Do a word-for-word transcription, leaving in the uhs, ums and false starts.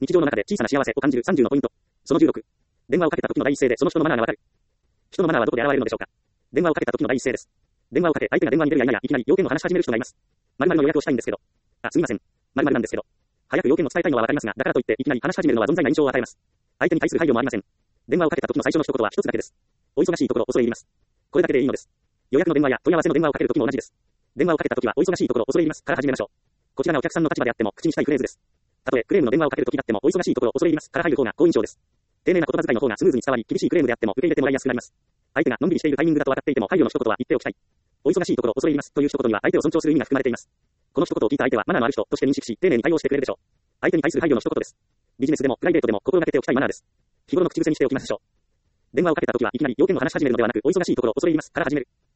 日常の中で小さな幸せを感じるさんじゅうのポイント。そのじゅうろく。電話をかけた時の第一声でその人のマナーがわかる。人のマナーはどこで現れるのでしょうか。電話をかけた時の第一声です。電話をかけ、相手が電話に出るや否や、いきなり要件を話し始める人がいます。〇〇の予約をしたいんですけど。あ、すみません。〇〇なんですけど。早く要件を伝えたいのはわかりますが、だからといっていきなり話し始めるのは存在な印象を与えます。相手に対する配慮もありません。電話をかけた時の最初の一言は一つだけです。お忙しいところ恐れ入ります。これだけでいいのです。予約の電話や問い合わせの電話をかける時も同じです。電話をかけた時はお忙しいところ恐れ入りますから始めましょう。こちらがお客さんの立場であっても口にしたいフレーズです。たとえクレームの電話をかける時だってもお忙しいところ恐れ入りますから入る方が好印象です。丁寧な言葉遣いの方がスムーズに伝わり、厳しいクレームであっても受け入れてもらいやすくなります。相手がのんびりしているタイミングだと分かっていても配慮の一言は言っておきたい。お忙しいところ恐れ入りますという一言には相手を尊重する意味が含まれています。この一言を聞いた相手はマナーのある人として認識し、丁寧に対応してくれるでしょう。相手に対する配慮の一言です。ビジネスでもプライベートでも心がけておきたいマナーです。日頃の口癖にしておきましょう。電話をかけた時はいきなり要件を話し始めるのではなく、お忙しいところ恐れ入りますから始める。